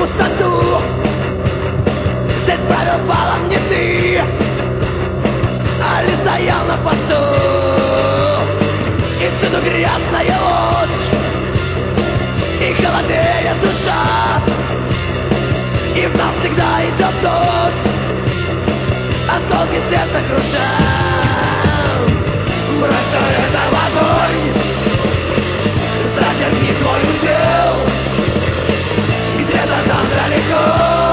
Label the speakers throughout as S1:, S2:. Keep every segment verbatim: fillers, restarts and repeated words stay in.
S1: пустоту. Здесь правил балом не ты, а лишь стоял на посту. И всюду грязная ложь, и холодеет душа, и в нас всегда идет дождь, осколки сердца круша. Бросай это в огонь, зачеркни свой удел, где-то там далеко,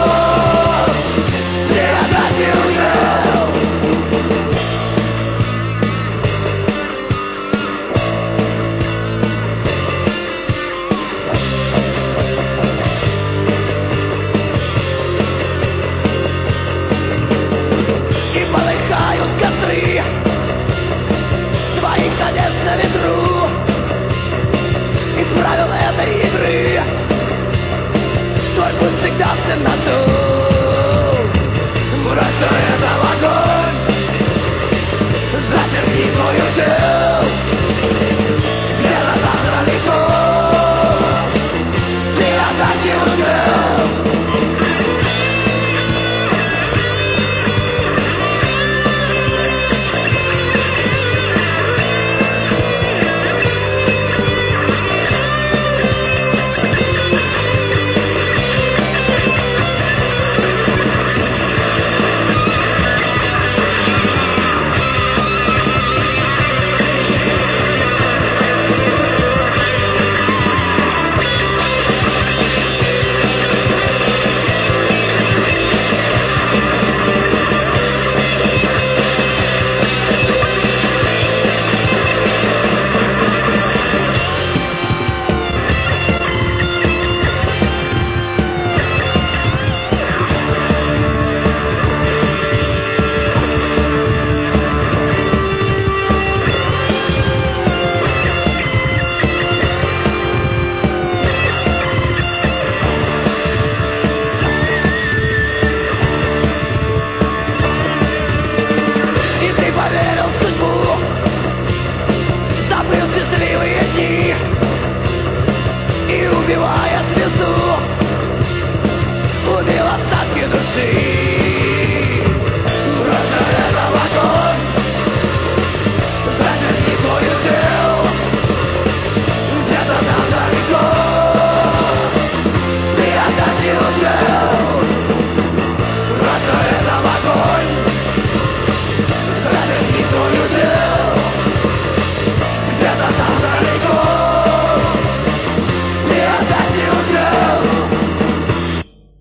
S1: где отдать не ушел. И полыхают костры своих надежд на ветру. Из правил этой игры твой путь всегда в темноту.